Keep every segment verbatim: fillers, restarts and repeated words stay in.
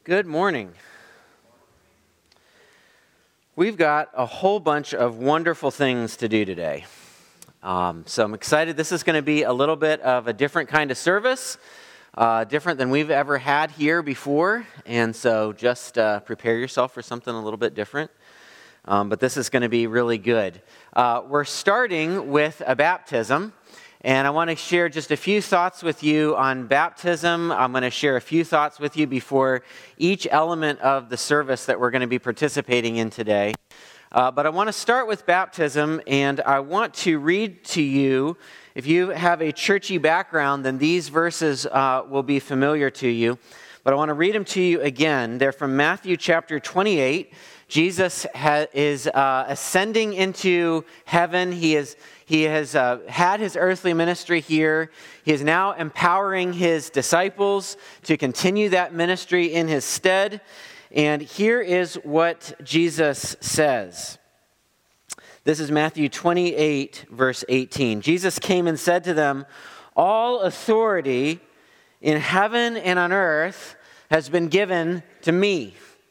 Good morning. We've got a whole bunch of wonderful things to do today. Um, so I'm excited. This is going to be a little bit of a different kind of service, uh, different than we've ever had here before. And so just uh, prepare yourself for something a little bit different. Um, but this is going to be really good. Uh, we're starting with a baptism. And I want to share just a few thoughts with you on baptism. I'm going to share a few thoughts with you before each element of the service that we're going to be participating in today. Uh, but I want to start with baptism, and I want to read to you, if you have a churchy background, then these verses uh, will be familiar to you. But I want to read them to you again. They're from Matthew chapter twenty-eight. Jesus ha- is uh, ascending into heaven. He is He has uh, had his earthly ministry here. He is now empowering his disciples to continue that ministry in his stead. And here is what Jesus says. This is Matthew twenty-eight, verse eighteen. Jesus came and said to them, "All authority in heaven and on earth has been given to me."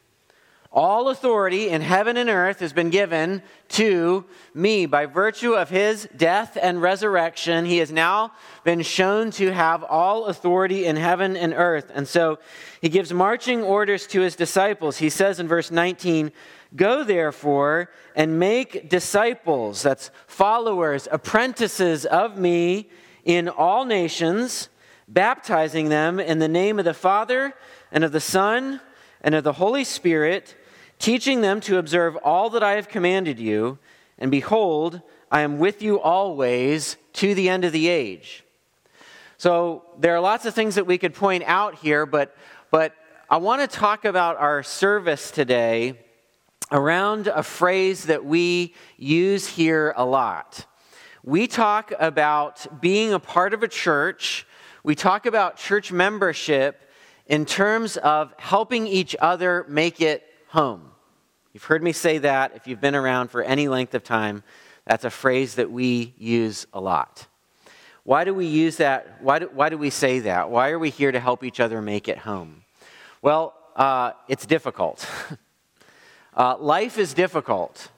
All authority in heaven and earth has been given to me. By virtue of his death and resurrection, he has now been shown to have all authority in heaven and earth. And so he gives marching orders to his disciples. He says in verse nineteen, "Go therefore and make disciples," that's followers, apprentices of me, "in all nations, baptizing them in the name of the Father and of the Son and of the Holy Spirit, teaching them to observe all that I have commanded you, and behold, I am with you always to the end of the age." So there are lots of things that we could point out here, but, but I want to talk about our service today around a phrase that we use here a lot. We talk about being a part of a church. We talk about church membership in terms of helping each other make it home. You've heard me say that. If you've been around for any length of time, that's a phrase that we use a lot. Why do we use that? Why do, why do we say that? Why are we here to help each other make it home? Well, uh, it's difficult. uh, life is difficult.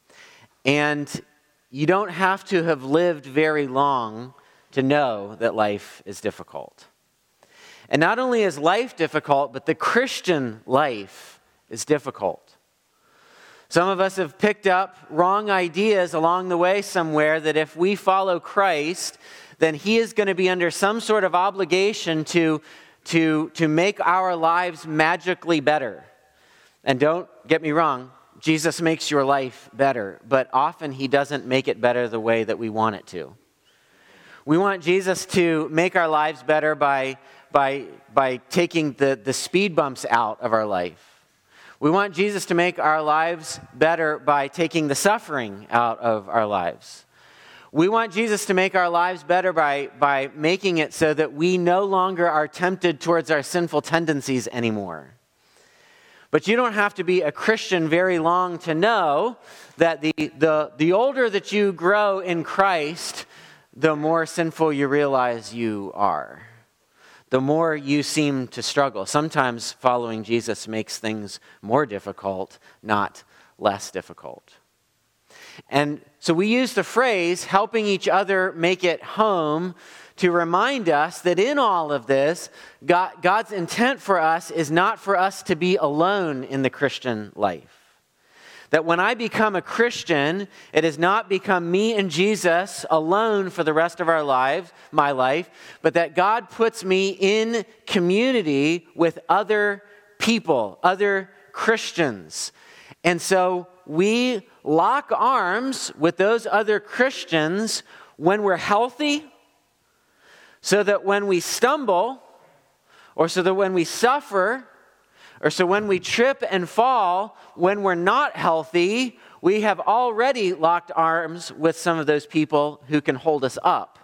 And you don't have to have lived very long to know that life is difficult. And not only is life difficult, but the Christian life is difficult. Some of us have picked up wrong ideas along the way somewhere that if we follow Christ, then he is going to be under some sort of obligation to, to, to make our lives magically better. And don't get me wrong, Jesus makes your life better, but often he doesn't make it better the way that we want it to. We want Jesus to make our lives better by by by taking the, the speed bumps out of our life. We want Jesus to make our lives better by taking the suffering out of our lives. We want Jesus to make our lives better by, by making it so that we no longer are tempted towards our sinful tendencies anymore. But you don't have to be a Christian very long to know that the, the, the older that you grow in Christ, the more sinful you realize you are. The more you seem to struggle. Sometimes following Jesus makes things more difficult, not less difficult. And so we use the phrase, helping each other make it home, to remind us that in all of this, God, God's intent for us is not for us to be alone in the Christian life. That when I become a Christian, it has not become me and Jesus alone for the rest of our lives, my life, but that God puts me in community with other people, other Christians. And so we lock arms with those other Christians when we're healthy, so that when we stumble, or so that when we suffer, or so when we trip and fall, when we're not healthy, we have already locked arms with some of those people who can hold us up.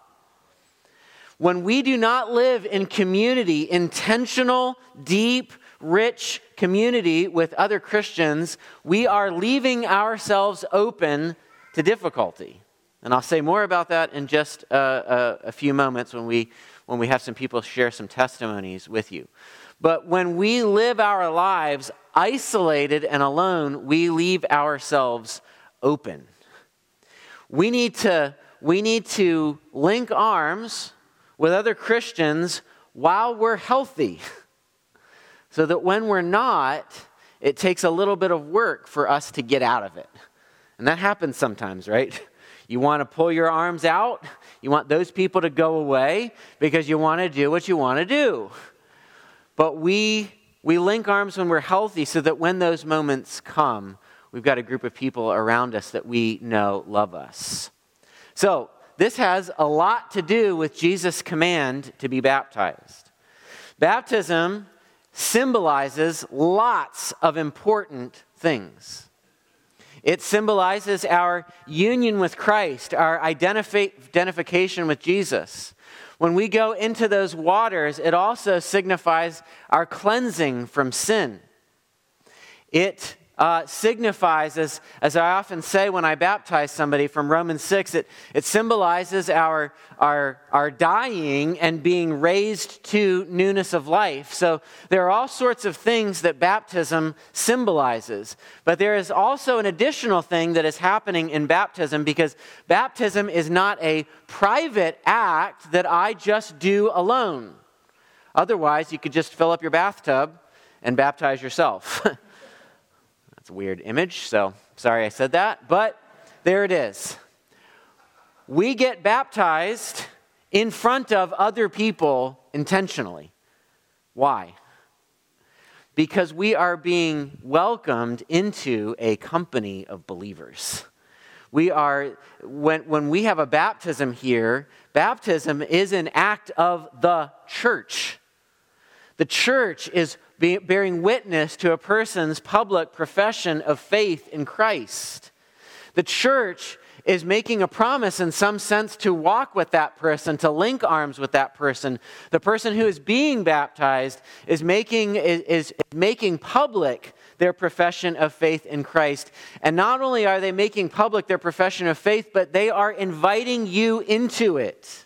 When we do not live in community, intentional, deep, rich community with other Christians, we are leaving ourselves open to difficulty. And I'll say more about that in just a, a, a few moments when we, when we have some people share some testimonies with you. But when we live our lives isolated and alone, we leave ourselves open. We need to, we need to link arms with other Christians while we're healthy, so that when we're not, it takes a little bit of work for us to get out of it. And that happens sometimes, right? You want to pull your arms out. You want those people to go away because you want to do what you want to do. But we we link arms when we're healthy so that when those moments come, we've got a group of people around us that we know love us. So this has a lot to do with Jesus' command to be baptized. Baptism symbolizes lots of important things. It symbolizes our union with Christ, our identifi- identification with Jesus. When we go into those waters, it also signifies our cleansing from sin. It uh, signifies, as, as I often say when I baptize somebody from Romans six, it, it symbolizes our, our, our dying and being raised to newness of life. So there are all sorts of things that baptism symbolizes. But there is also an additional thing that is happening in baptism, because baptism is not a private act that I just do alone. Otherwise, you could just fill up your bathtub and baptize yourself. That's a weird image, so sorry I said that, but there it is. We get baptized in front of other people intentionally. Why? Because we are being welcomed into a company of believers. We are, when, when we have a baptism here, baptism is an act of the church. The church is be, bearing witness to a person's public profession of faith in Christ. The church is making a promise in some sense to walk with that person, to link arms with that person. The person who is being baptized is making, is, is making public their profession of faith in Christ. And not only are they making public their profession of faith, but they are inviting you into it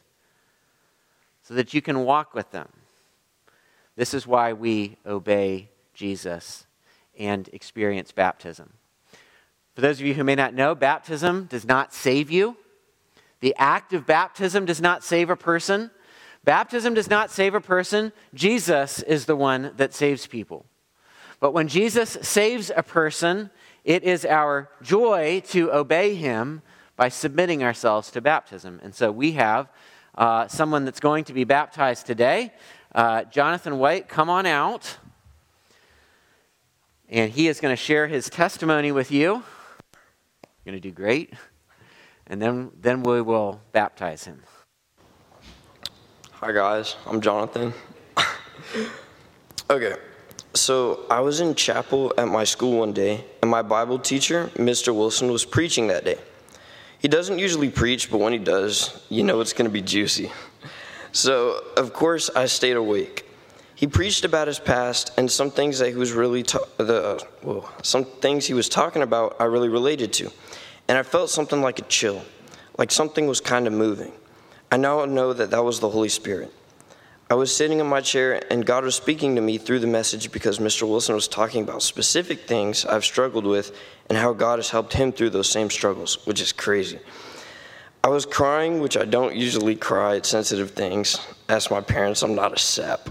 so that you can walk with them. This is why we obey Jesus and experience baptism. For those of you who may not know, baptism does not save you. The act of baptism does not save a person. Baptism does not save a person. Jesus is the one that saves people. But when Jesus saves a person, it is our joy to obey him by submitting ourselves to baptism. And so we have uh, someone that's going to be baptized today. Uh, Jonathan White, come on out. And he is going to share his testimony with you. You're going to do great. And then, then we will baptize him. Hi guys, I'm Jonathan. Okay, so I was in chapel at my school one day, and my Bible teacher, Mister Wilson, was preaching that day. He doesn't usually preach, but when he does, you know it's going to be juicy. So, of course, I stayed awake. He preached about his past, and some things that he was really ta- the uh, well, some things he was talking about I really related to, and I felt something like a chill, like something was kind of moving. I now know that that was the Holy Spirit. I was sitting in my chair, and God was speaking to me through the message because Mister Wilson was talking about specific things I've struggled with and how God has helped him through those same struggles, which is crazy. I was crying, which I don't usually cry at sensitive things. Ask my parents, I'm not a sap.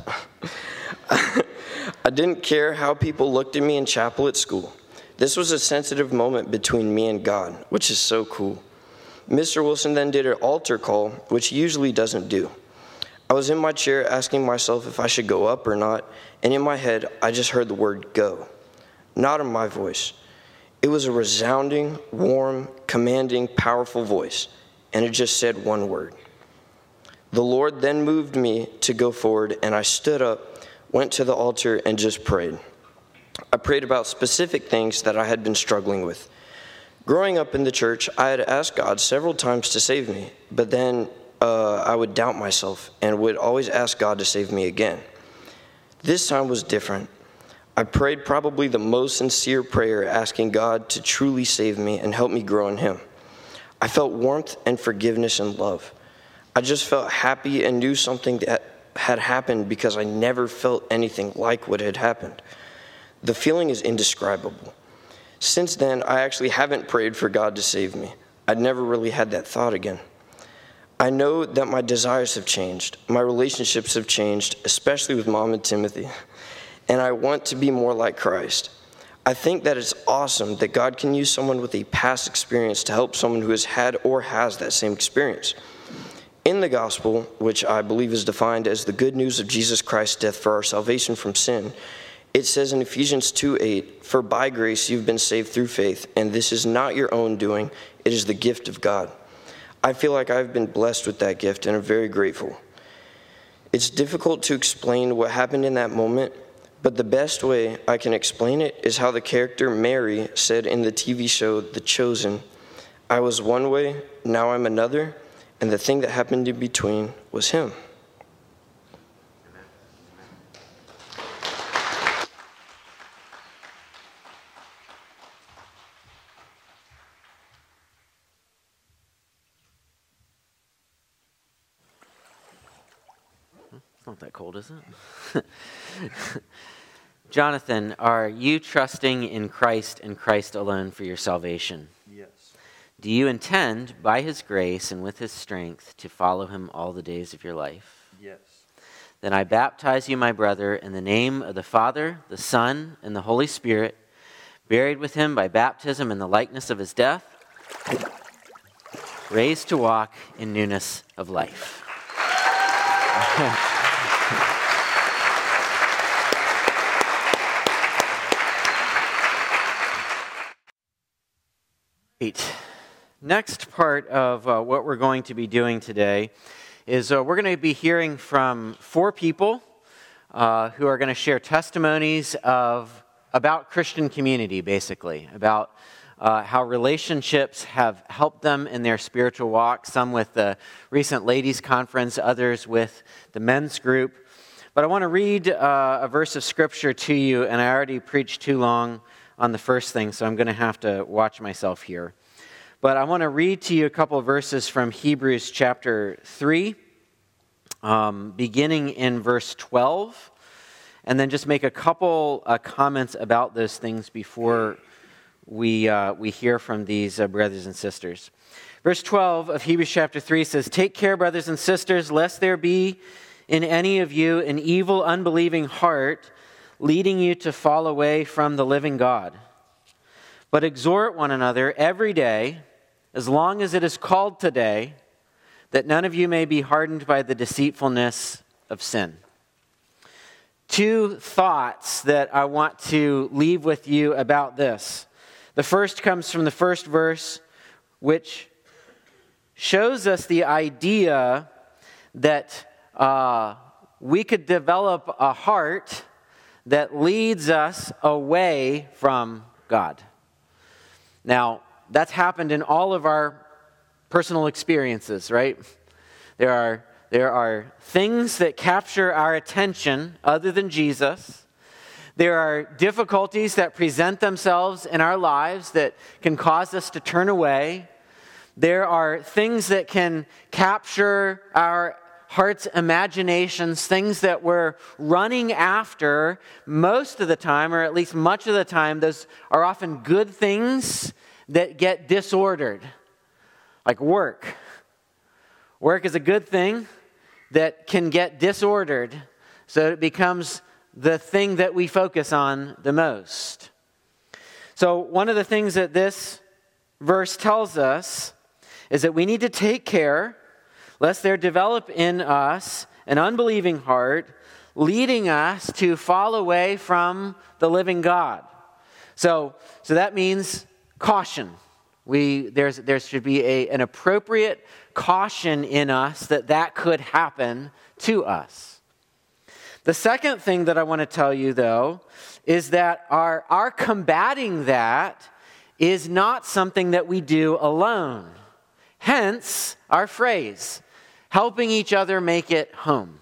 I didn't care how people looked at me in chapel at school. This was a sensitive moment between me and God, which is so cool. Mister Wilson then did an altar call, which he usually doesn't do. I was in my chair asking myself if I should go up or not, and in my head, I just heard the word go. Not in my voice. It was a resounding, warm, commanding, powerful voice. And it just said one word. The Lord then moved me to go forward, and I stood up, went to the altar, and just prayed. I prayed about specific things that I had been struggling with. Growing up in the church, I had asked God several times to save me, but then uh, I would doubt myself and would always ask God to save me again. This time was different. I prayed probably the most sincere prayer, asking God to truly save me and help me grow in Him. I felt warmth and forgiveness and love. I just felt happy and knew something that had happened because I never felt anything like what had happened. The feeling is indescribable. Since then, I actually haven't prayed for God to save me. I'd never really had that thought again. I know that my desires have changed. My relationships have changed, especially with Mom and Timothy. And I want to be more like Christ. I think that it's awesome that God can use someone with a past experience to help someone who has had or has that same experience. In the gospel, which I believe is defined as the good news of Jesus Christ's death for our salvation from sin, it says in Ephesians two eight, "For by grace you've been saved through faith, and this is not your own doing, it is the gift of God." I feel like I've been blessed with that gift and I'm very grateful. It's difficult to explain what happened in that moment, but the best way I can explain it is how the character Mary said in the T V show The Chosen, "I was one way, now I'm another, and the thing that happened in between was him." It's not that cold, is it? Jonathan, are you trusting in Christ and Christ alone for your salvation? Yes. Do you intend, by his grace and with his strength, to follow him all the days of your life? Yes. Then I baptize you, my brother, in the name of the Father, the Son, and the Holy Spirit, buried with him by baptism in the likeness of his death, raised to walk in newness of life. Great. Next part of uh, what we're going to be doing today is uh, we're going to be hearing from four people uh, who are going to share testimonies of about Christian community, basically, about uh, how relationships have helped them in their spiritual walk, some with the recent ladies' conference, others with the men's group. But I want to read uh, a verse of Scripture to you, and I already preached too long on the first thing, so I'm going to have to watch myself here. But I want to read to you a couple of verses from Hebrews chapter three, um, beginning in verse twelve, and then just make a couple uh, comments about those things before we uh, we hear from these uh, brothers and sisters. Verse twelve of Hebrews chapter three says, "Take care, brothers and sisters, lest there be in any of you an evil, unbelieving heart, leading you to fall away from the living God. But exhort one another every day, as long as it is called today, that none of you may be hardened by the deceitfulness of sin." Two thoughts that I want to leave with you about this. The first comes from the first verse, which shows us the idea that uh, we could develop a heart that leads us away from God. Now, that's happened in all of our personal experiences, right? There are, there are things that capture our attention other than Jesus. There are difficulties that present themselves in our lives that can cause us to turn away. There are things that can capture our heart's imaginations, things that we're running after most of the time, or at least much of the time. Those are often good things that get disordered, like work. Work is a good thing that can get disordered, so it becomes the thing that we focus on the most. So one of the things that this verse tells us is that we need to take care lest there develop in us an unbelieving heart, leading us to fall away from the living God. So, so that means caution. We there's there should be a, an appropriate caution in us that that could happen to us. The second thing that I want to tell you, though, is that our our combating that is not something that we do alone. Hence our phrase, helping each other make it home.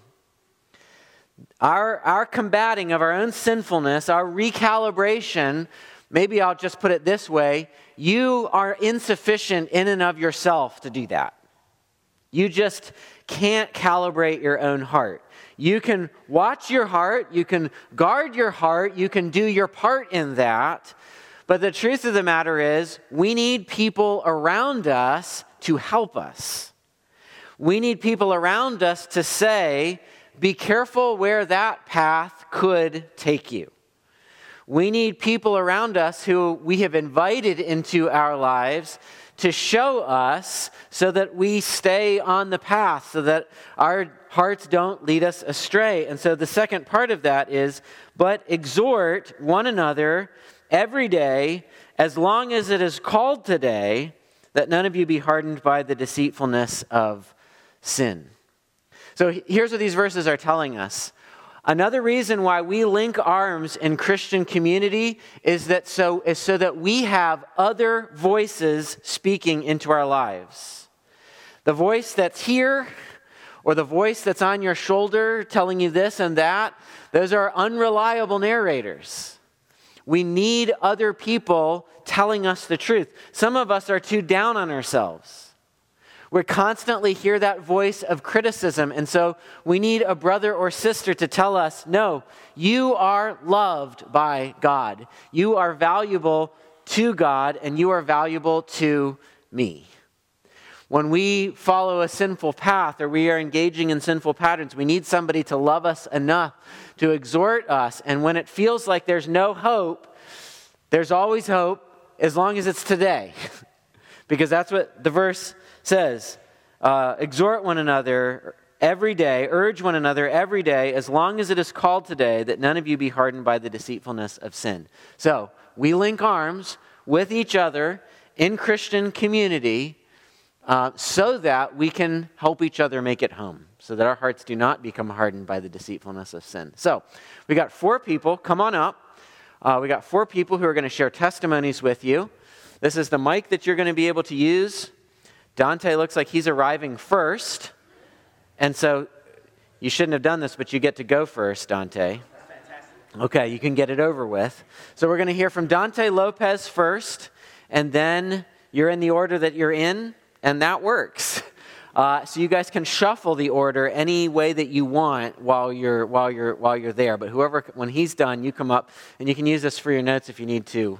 Our, our combating of our own sinfulness, our recalibration, maybe I'll just put it this way, you are insufficient in and of yourself to do that. You just can't calibrate your own heart. You can watch your heart, you can guard your heart, you can do your part in that. But the truth of the matter is, we need people around us to help us. We need people around us to say, be careful where that path could take you. We need people around us who we have invited into our lives to show us so that we stay on the path, so that our hearts don't lead us astray. And so the second part of that is, but exhort one another every day, as long as it is called today, that none of you be hardened by the deceitfulness of sin. So here's what these verses are telling us. Another reason why we link arms in Christian community is that so is so that we have other voices speaking into our lives. The voice that's here, or the voice that's on your shoulder telling you this and that, those are unreliable narrators. We need other people telling us the truth. Some of us are too down on ourselves. We constantly hear that voice of criticism, and so we need a brother or sister to tell us, no, you are loved by God. You are valuable to God, and you are valuable to me. When we follow a sinful path or we are engaging in sinful patterns, we need somebody to love us enough to exhort us. And when it feels like there's no hope, there's always hope as long as it's today. Because that's what the verse says. Uh, exhort one another every day, urge one another every day, as long as it is called today, that none of you be hardened by the deceitfulness of sin. So we link arms with each other in Christian community uh, so that we can help each other make it home, so that our hearts do not become hardened by the deceitfulness of sin. So we got four people. Come on up. Uh, we got four people who are going to share testimonies with you. This is the mic that you're going to be able to use. Dante looks like he's arriving first. And so you shouldn't have done this, but you get to go first, Dante. That's fantastic. Okay, you can get it over with. So we're going to hear from Dante Lopez first, and then you're in the order that you're in, and that works. Uh, so you guys can shuffle the order any way that you want while you're while you're while you're there. But whoever, when he's done, you come up, and you can use this for your notes if you need to.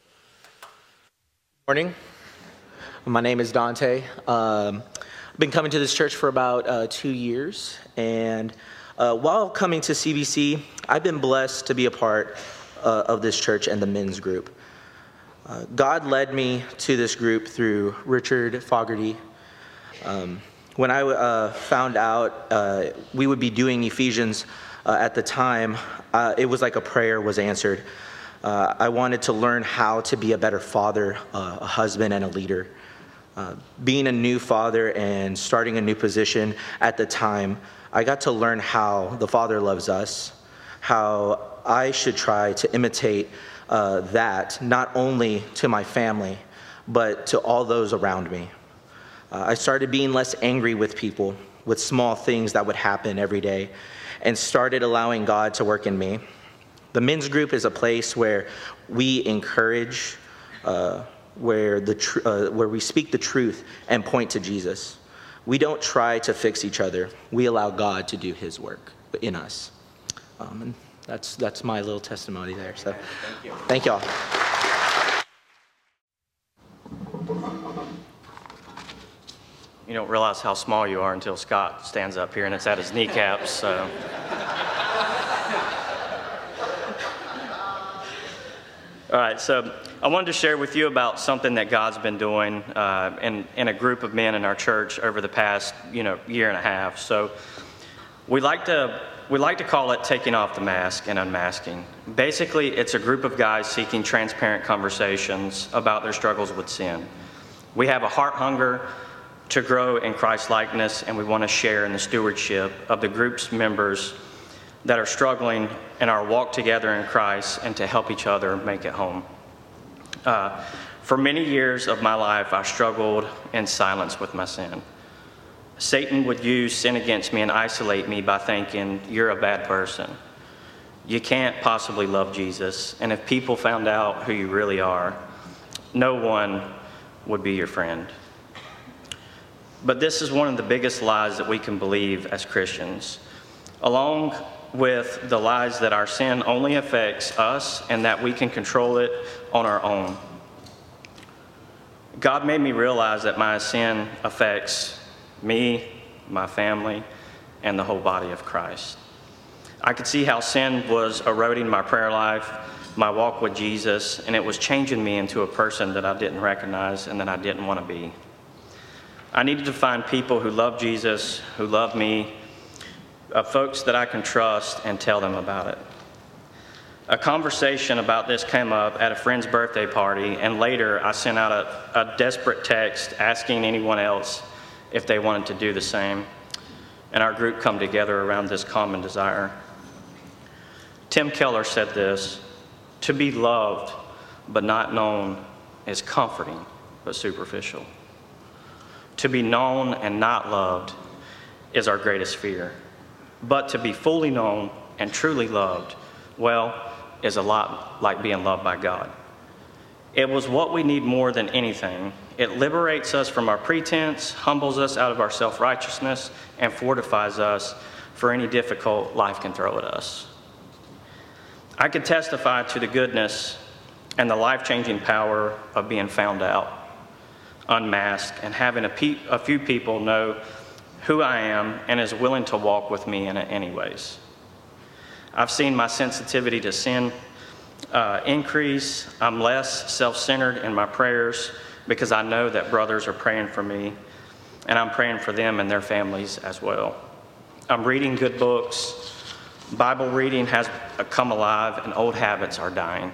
Morning. My name is Dante. Um, I've been coming to this church for about uh, two years, and uh, while coming to C B C, I've been blessed to be a part uh, of this church and the men's group. Uh, God led me to this group through Richard Fogarty. Um, when I uh, found out uh, we would be doing Ephesians uh, at the time, uh, it was like a prayer was answered. Uh, I wanted to learn how to be a better father, uh, a husband, and a leader. Uh, being a new father and starting a new position at the time, I got to learn how the Father loves us, how I should try to imitate uh, that, not only to my family, but to all those around me. Uh, I started being less angry with people, with small things that would happen every day, and started allowing God to work in me. The men's group is a place where we encourage, uh, where the tr- uh, where we speak the truth and point to Jesus. We don't try to fix each other. We allow God to do his work in us. Um, and that's that's my little testimony there. So Thank you. Thank y'all. You don't realize how small you are until Scott stands up here and it's at his kneecaps, so. All right, so I wanted to share with you about something that God's been doing uh, in, in a group of men in our church over the past, you know, year and a half. So we like to we like to call it taking off the mask and unmasking. Basically, it's a group of guys seeking transparent conversations about their struggles with sin. We have a heart hunger to grow in Christ-likeness, and we want to share in the stewardship of the group's members that are struggling in our walk together in Christ and to help each other make it home. Uh, for many years of my life, I struggled in silence with my sin. Satan would use sin against me and isolate me by thinking, you're a bad person. You can't possibly love Jesus. And if people found out who you really are, no one would be your friend. But this is one of the biggest lies that we can believe as Christians, along with the lies that our sin only affects us and that we can control it on our own. God made me realize that my sin affects me, my family, and the whole body of Christ. I could see how sin was eroding my prayer life, my walk with Jesus, and it was changing me into a person that I didn't recognize and that I didn't want to be. I needed to find people who love Jesus, who love me, uh, folks that I can trust and tell them about it. A conversation about this came up at a friend's birthday party, and later I sent out a, a desperate text asking anyone else if they wanted to do the same, and our group come together around this common desire. Tim Keller said this: "To be loved but not known is comforting but superficial. To be known and not loved is our greatest fear. But to be fully known and truly loved, well, is a lot like being loved by God. It was what we need more than anything. It liberates us from our pretense, humbles us out of our self-righteousness, and fortifies us for any difficult life can throw at us." I could testify to the goodness and the life-changing power of being found out, unmasked, and having a, pe- a few people know who I am and is willing to walk with me in it anyways. I've seen my sensitivity to sin uh, increase. I'm less self-centered in my prayers because I know that brothers are praying for me, and I'm praying for them and their families as well. I'm reading good books. Bible reading has come alive, and old habits are dying.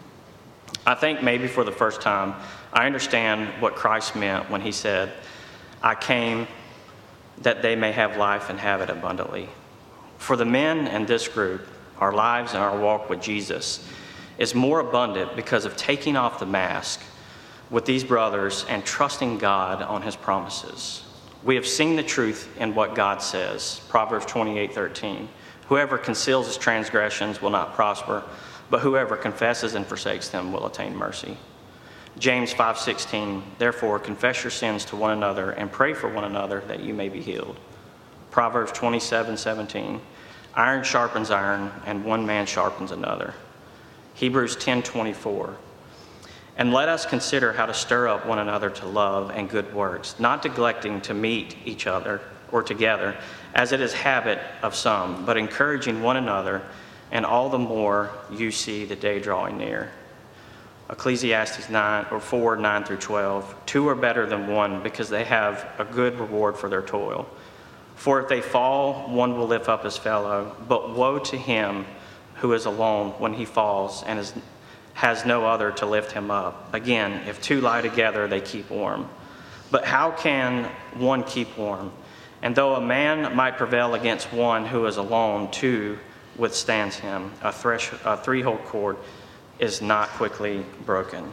I think maybe for the first time, I understand what Christ meant when he said, "I came that they may have life and have it abundantly." For the men in this group, our lives and our walk with Jesus is more abundant because of taking off the mask with these brothers and trusting God on his promises. We have seen the truth in what God says, Proverbs twenty-eight thirteen. "Whoever conceals his transgressions will not prosper, but whoever confesses and forsakes them will attain mercy." James five sixteen, "Therefore confess your sins to one another and pray for one another that you may be healed." Proverbs twenty-seven seventeen, "Iron sharpens iron, and one man sharpens another." Hebrews ten twenty-four, "And let us consider how to stir up one another to love and good works, not neglecting to meet each other or together, as it is habit of some, but encouraging one another, and all the more you see the day drawing near." Ecclesiastes nine or four nine through twelve, "Two are better than one because they have a good reward for their toil. For if they fall, one will lift up his fellow, but woe to him who is alone when he falls and is, has no other to lift him up. Again, if two lie together, they keep warm. But how can one keep warm? And though a man might prevail against one who is alone, two withstands him. A, thresh, a three-hold cord is not quickly broken."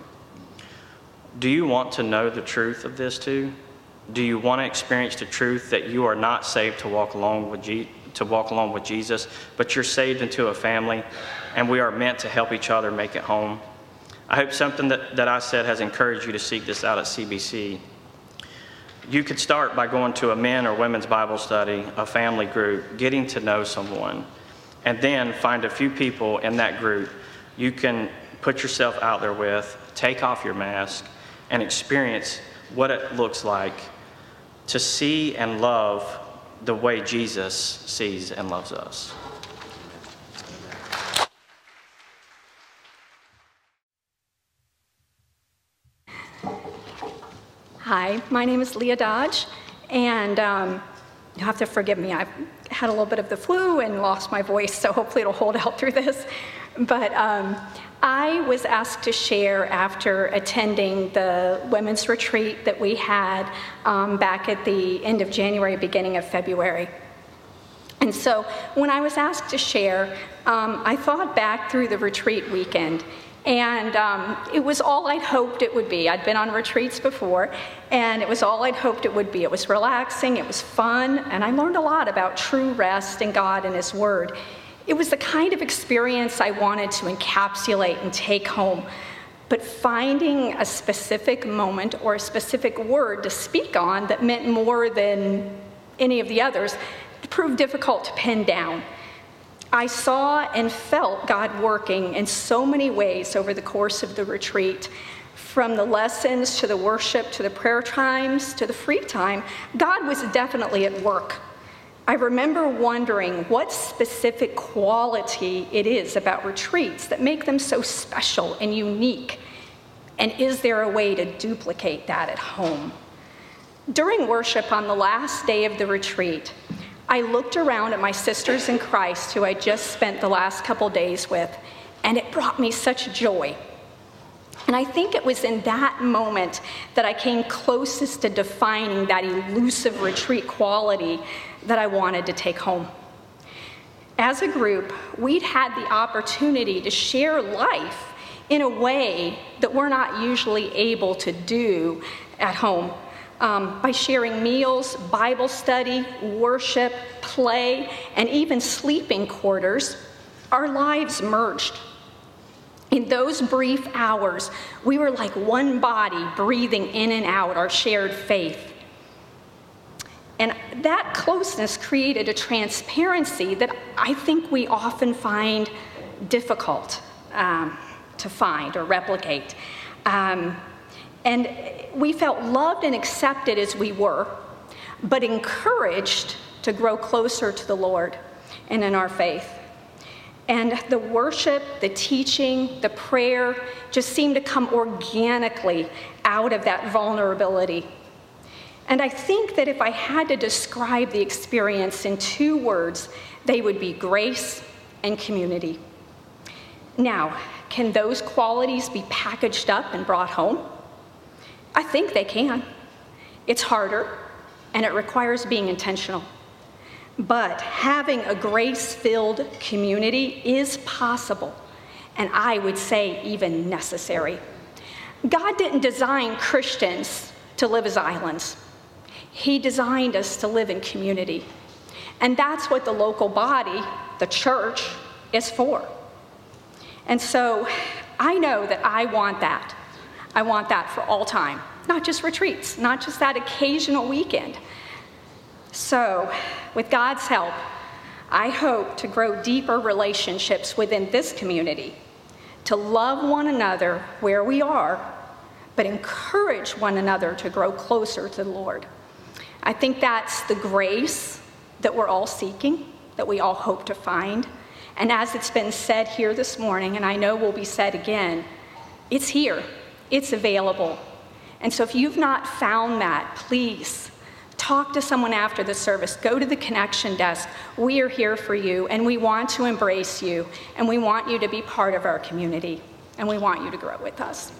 Do you want to know the truth of this too? Do you want to experience the truth that you are not saved to walk along with Je- to walk along with Jesus, but you're saved into a family, and we are meant to help each other make it home? I hope something that, that I said has encouraged you to seek this out at C B C. You could start by going to a men or women's Bible study, a family group, getting to know someone, and then find a few people in that group you can put yourself out there with, take off your mask, and experience what it looks like to see and love the way Jesus sees and loves us. Hi, my name is Leah Dodge, and um, you'll have to forgive me. I've had a little bit of the flu and lost my voice, so hopefully it'll hold out through this. But um, I was asked to share after attending the women's retreat that we had um, back at the end of January, beginning of February. And so when I was asked to share, um, I thought back through the retreat weekend, and um, it was all I'd hoped it would be. I'd been on retreats before, and it was all I'd hoped it would be. It was relaxing, it was fun, and I learned a lot about true rest in God and His Word. It was the kind of experience I wanted to encapsulate and take home. but finding a specific moment or a specific word to speak on that meant more than any of the others proved difficult to pin down. I saw and felt God working in so many ways over the course of the retreat. From the lessons to the worship to the prayer times to the free time, God was definitely at work. I remember wondering what specific quality it is about retreats that make them so special and unique, and is there a way to duplicate that at home? During worship on the last day of the retreat, I looked around at my sisters in Christ who I just spent the last couple days with, and it brought me such joy. And I think it was in that moment that I came closest to defining that elusive retreat quality that I wanted to take home. As a group, we'd had the opportunity to share life in a way that we're not usually able to do at home. Um, by sharing meals, Bible study, worship, play, and even sleeping quarters, our lives merged. In those brief hours, we were like one body breathing in and out our shared faith. And that closeness created a transparency that I think we often find difficult um, to find or replicate. Um, and we felt loved and accepted as we were, but encouraged to grow closer to the Lord and in our faith. And the worship, the teaching, the prayer just seemed to come organically out of that vulnerability. And I think that if I had to describe the experience in two words, they would be grace and community. Now, can those qualities be packaged up and brought home? I think they can. It's harder, and it requires being intentional. But having a grace-filled community is possible, and I would say even necessary. God didn't design Christians to live as islands. He designed us to live in community. And that's what the local body, the church, is for. And so I know that I want that. I want that for all time, not just retreats, not just that occasional weekend. So, with God's help, I hope to grow deeper relationships within this community, to love one another where we are, but encourage one another to grow closer to the Lord. I think that's the grace that we're all seeking, that we all hope to find. And as it's been said here this morning, and I know will be said again, it's here, it's available. And so if you've not found that, please talk to someone after the service. Go to the connection desk. We are here for you, and we want to embrace you, and we want you to be part of our community, and we want you to grow with us.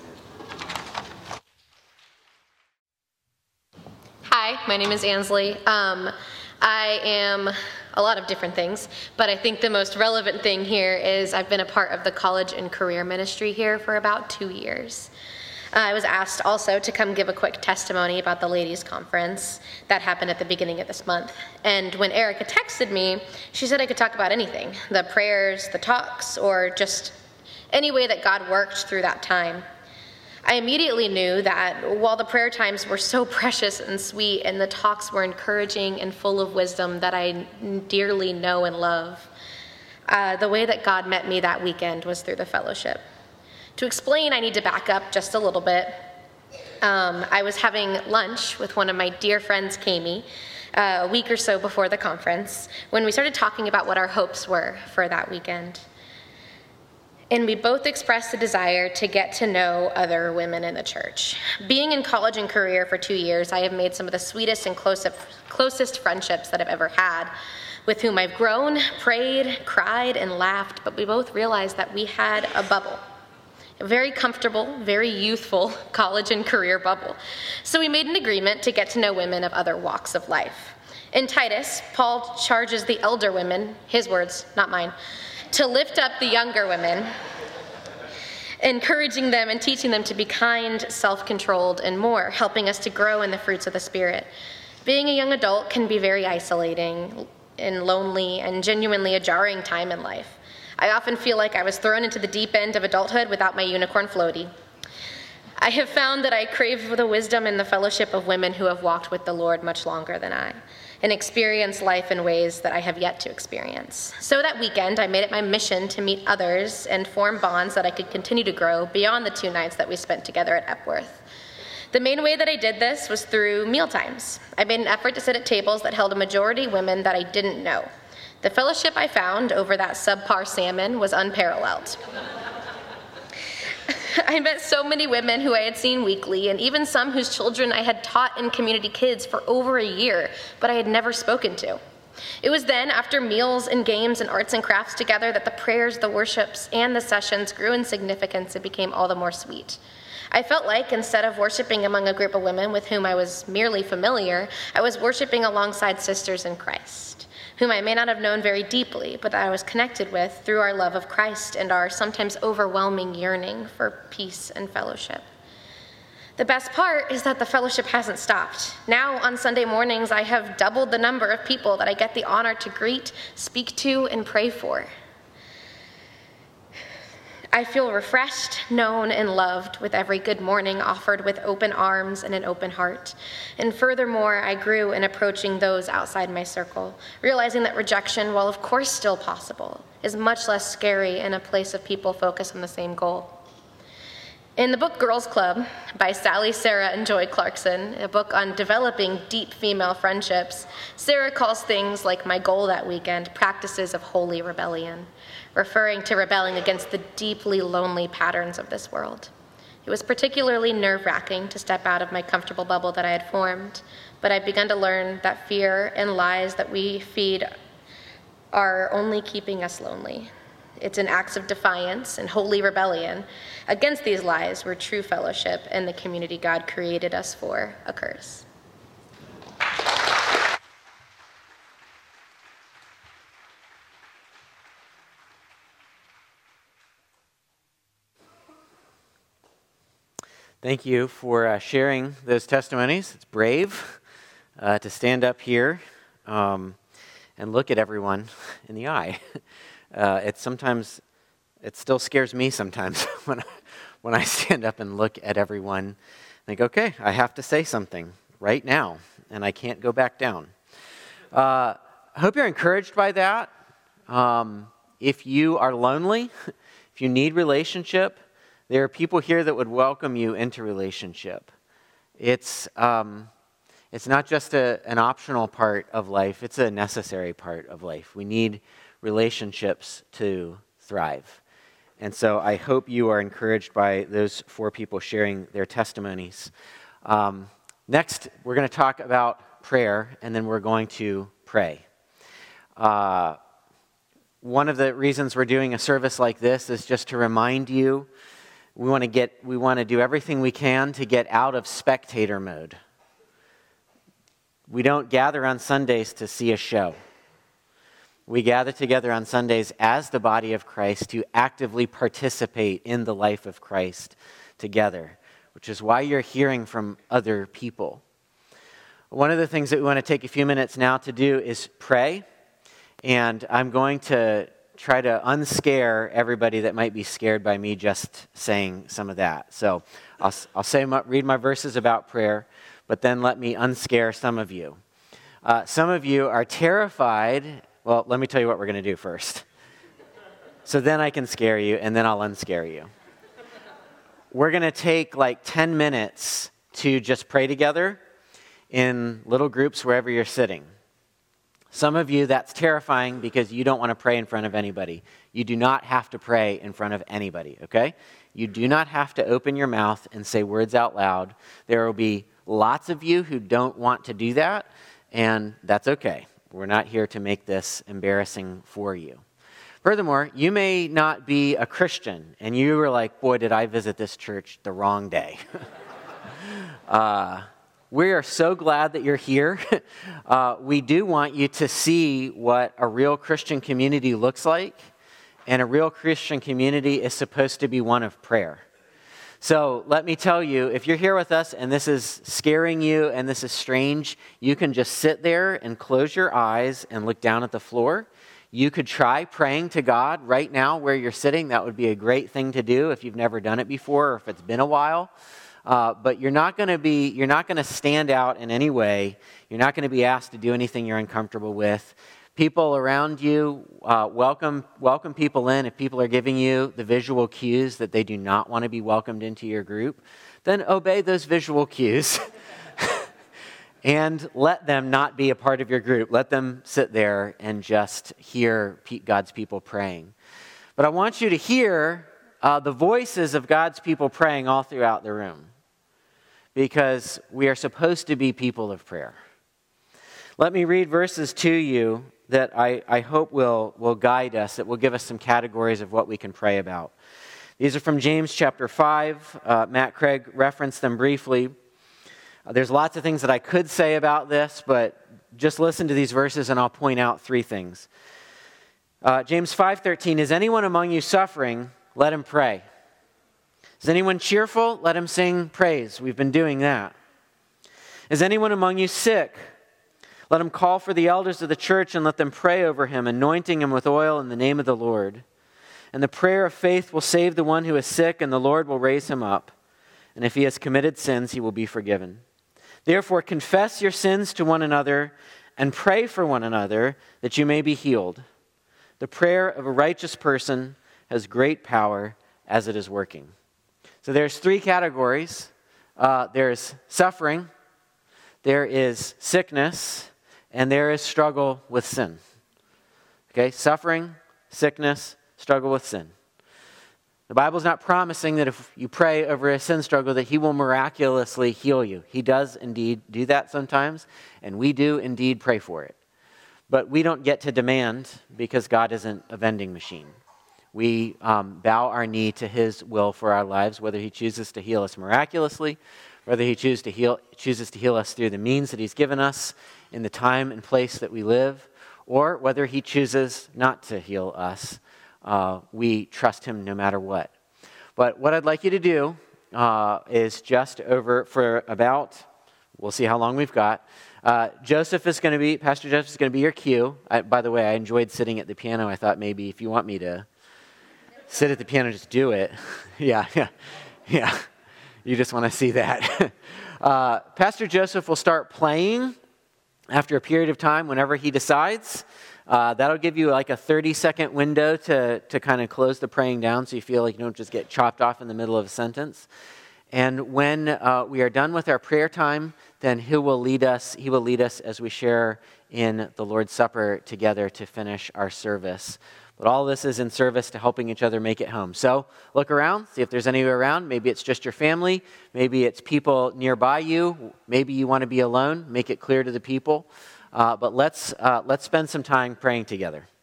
Hi, my name is Ansley. Um, I am a lot of different things, but I think the most relevant thing here is I've been a part of the college and career ministry here for about two years. I was asked also to come give a quick testimony about the ladies' conference that happened at the beginning of this month. And when Erica texted me, she said I could talk about anything, the prayers, the talks, or just any way that God worked through that time. I immediately knew that while the prayer times were so precious and sweet and the talks were encouraging and full of wisdom that I dearly know and love, uh, the way that God met me that weekend was through the fellowship. To explain, I need to back up just a little bit. Um, I was having lunch with one of my dear friends, Kami, uh, a week or so before the conference, when we started talking about what our hopes were for that weekend. And we both expressed a desire to get to know other women in the church. Being in college and career for two years, I have made some of the sweetest and closest, closest friendships that I've ever had, with whom I've grown, prayed, cried, and laughed, but we both realized that we had a bubble. A very comfortable, very youthful college and career bubble. So we made an agreement to get to know women of other walks of life. In Titus, Paul charges the elder women, his words, not mine, to lift up the younger women, encouraging them and teaching them to be kind, self-controlled, and more, helping us to grow in the fruits of the Spirit. Being a young adult can be very isolating and lonely and genuinely a jarring time in life. I often feel like I was thrown into the deep end of adulthood without my unicorn floaty. I have found that I crave the wisdom and the fellowship of women who have walked with the Lord much longer than I and experienced life in ways that I have yet to experience. So that weekend, I made it my mission to meet others and form bonds that I could continue to grow beyond the two nights that we spent together at Epworth. The main way that I did this was through mealtimes. I made an effort to sit at tables that held a majority women that I didn't know. The fellowship I found over that subpar salmon was unparalleled. I met so many women who I had seen weekly, and even some whose children I had taught in Community Kids for over a year, but I had never spoken to. It was then, after meals and games and arts and crafts together, that the prayers, the worships, and the sessions grew in significance and became all the more sweet. I felt like, instead of worshiping among a group of women with whom I was merely familiar, I was worshiping alongside sisters in Christ, whom I may not have known very deeply, but that I was connected with through our love of Christ and our sometimes overwhelming yearning for peace and fellowship. The best part is that the fellowship hasn't stopped. Now, on Sunday mornings, I have doubled the number of people that I get the honor to greet, speak to, and pray for. I feel refreshed, known, and loved with every good morning offered with open arms and an open heart. And furthermore, I grew in approaching those outside my circle, realizing that rejection, while of course still possible, is much less scary in a place of people focused on the same goal. In the book Girls Club by Sally, Sarah, and Joy Clarkson, a book on developing deep female friendships, Sarah calls things like my goal that weekend practices of holy rebellion, referring to rebelling against the deeply lonely patterns of this world. It was particularly nerve-wracking to step out of my comfortable bubble that I had formed, but I'd begun to learn that fear and lies that we feed are only keeping us lonely. It's in acts of defiance and holy rebellion against these lies where true fellowship and the community God created us for occurs. Thank you for uh, sharing those testimonies. It's brave uh, to stand up here um, and look at everyone in the eye. Uh, it's sometimes, it still scares me sometimes when I, when I stand up and look at everyone and think, okay, I have to say something right now, and I can't go back down. Uh, I hope you're encouraged by that. Um, if you are lonely, if you need relationship, there are people here that would welcome you into relationship. It's um, it's not just a, an optional part of life, it's a necessary part of life. We need relationships to thrive. And so I hope you are encouraged by those four people sharing their testimonies. Um, next, we're going to talk about prayer, and then we're going to pray. Uh, one of the reasons we're doing a service like this is just to remind you we want to get we want to do everything we can to get out of spectator mode. We don't gather on Sundays to see a show. We gather together on Sundays as the body of Christ to actively participate in the life of Christ together, which is why you're hearing from other people. One of the things that we want to take a few minutes now to do is pray, and I'm going to try to unscare everybody that might be scared by me just saying some of that. So I'll, I'll say my, read my verses about prayer, but then let me unscare some of you. Uh, some of you are terrified. Well, let me tell you what we're going to do first. So then I can scare you, and then I'll unscare you. We're going to take like ten minutes to just pray together in little groups wherever you're sitting. Some of you, that's terrifying because you don't want to pray in front of anybody. You do not have to pray in front of anybody, okay? You do not have to open your mouth and say words out loud. There will be lots of you who don't want to do that, and that's okay. We're not here to make this embarrassing for you. Furthermore, you may not be a Christian, and you were like, boy, did I visit this church the wrong day. uh, we are so glad that you're here. uh, we do want you to see what a real Christian community looks like, and a real Christian community is supposed to be one of prayer. So let me tell you, if you're here with us and this is scaring you and this is strange, you can just sit there and close your eyes and look down at the floor. You could try praying to God right now where you're sitting. That would be a great thing to do if you've never done it before or if it's been a while. uh, but you're not going to be, you're not going to stand out in any way. You're not going to be asked to do anything you're uncomfortable with. People around you, uh, welcome, welcome people in. If people are giving you the visual cues that they do not want to be welcomed into your group, then obey those visual cues. And let them not be a part of your group. Let them sit there and just hear God's people praying. But I want you to hear uh, the voices of God's people praying all throughout the room, because we are supposed to be people of prayer. Let me read verses to you that I, I hope will, will guide us, that will give us some categories of what we can pray about. These are from James chapter five. Uh, Matt Craig referenced them briefly. There's lots of things that I could say about this, but just listen to these verses and I'll point out three things. Uh, James five thirteen, is anyone among you suffering? Let him pray. Is anyone cheerful? Let him sing praise. We've been doing that. Is anyone among you sick? Let him call for the elders of the church and let them pray over him, anointing him with oil in the name of the Lord. And the prayer of faith will save the one who is sick, and the Lord will raise him up. And if he has committed sins, he will be forgiven. Therefore, confess your sins to one another and pray for one another that you may be healed. The prayer of a righteous person has great power as it is working. So there's three categories. Uh, there's suffering, there is sickness, and there is struggle with sin. Okay, suffering, sickness, struggle with sin. The Bible's not promising that if you pray over a sin struggle that he will miraculously heal you. He does indeed do that sometimes, and we do indeed pray for it. But we don't get to demand, because God isn't a vending machine. We um, bow our knee to his will for our lives, whether he chooses to heal us miraculously, whether he chooses to heal, chooses to heal us through the means that he's given us in the time and place that we live, or whether he chooses not to heal us. Uh, we trust him no matter what. But what I'd like you to do uh, is just over for about, we'll see how long we've got. Uh, Joseph is going to be, Pastor Joseph is going to be your cue. I, by the way, I enjoyed sitting at the piano. I thought maybe if you want me to sit at the piano, just do it. yeah, yeah, yeah. You just want to see that. uh, Pastor Joseph will start playing after a period of time whenever he decides. Uh, that'll give you like a thirty second window to, to kind of close the praying down so you feel like you don't just get chopped off in the middle of a sentence. And when uh, we are done with our prayer time, then he will lead us, he will lead us as we share in the Lord's Supper together to finish our service. But all this is in service to helping each other make it home. So look around, see if there's anyone around. Maybe it's just your family. Maybe it's people nearby you. Maybe you want to be alone. Make it clear to the people. Uh, but let's uh, let's spend some time praying together.